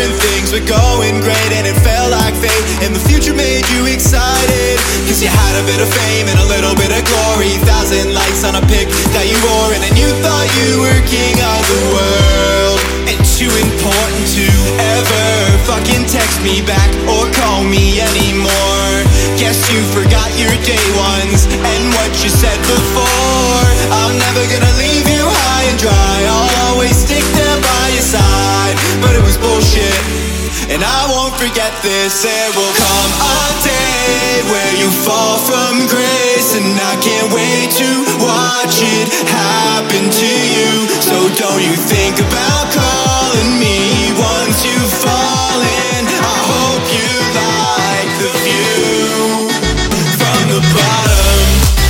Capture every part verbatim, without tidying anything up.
when things were going great and it felt like fate, and the future made you excited, cause you had a bit of fame and a little bit of glory. Thousand likes on a pic that you wore, and then you thought you were king of the world. And too important to ever fucking text me back or call me anymore. Guess you forgot your day ones and what you said before. I'm never gonna leave you high and dry, I'll always stick there by your side. But it was bullshit, and I won't forget this. There will come a day where you fall from grace, and I can't wait to watch it happen to you. So don't you think about calling me once you've fallen. I hope you like the view from the bottom.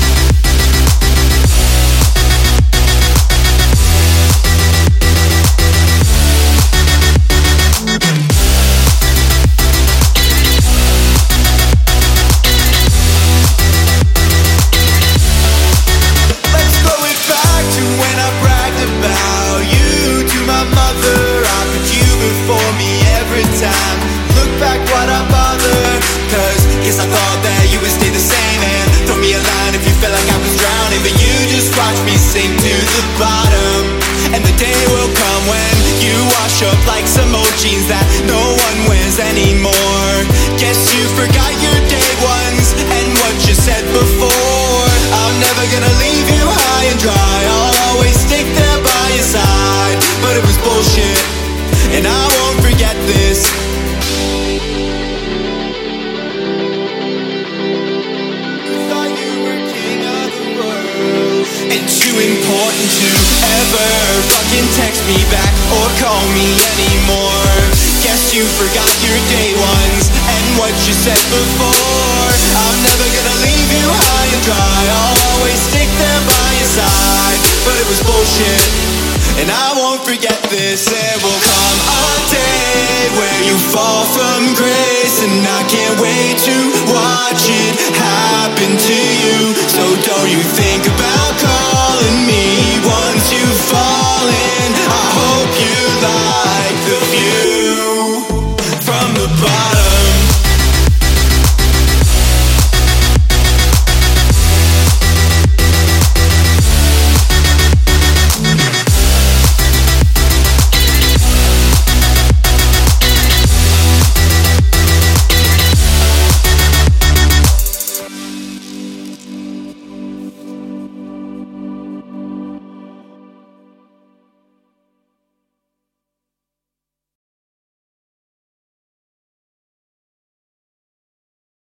I thought that you would stay the same and throw me a line if you felt like I was drowning, but you just watched me sink to the bottom. And the day will come when you wash up like some old jeans that no one wears anymore. Guess you forgot your day ones and what you said before. I'm never gonna leave you high and dry, I'll always stick there by your side. But it was bullshit, and I won't forget this. And too important to ever fucking text me back or call me anymore. Guess you forgot your day ones and what you said before. I'm never gonna leave you high and dry, I'll always stick there by your side. But it was bullshit, and I won't forget this. There will come a day where you fall from grace, and I can't wait to watch it happen to you. So don't you think about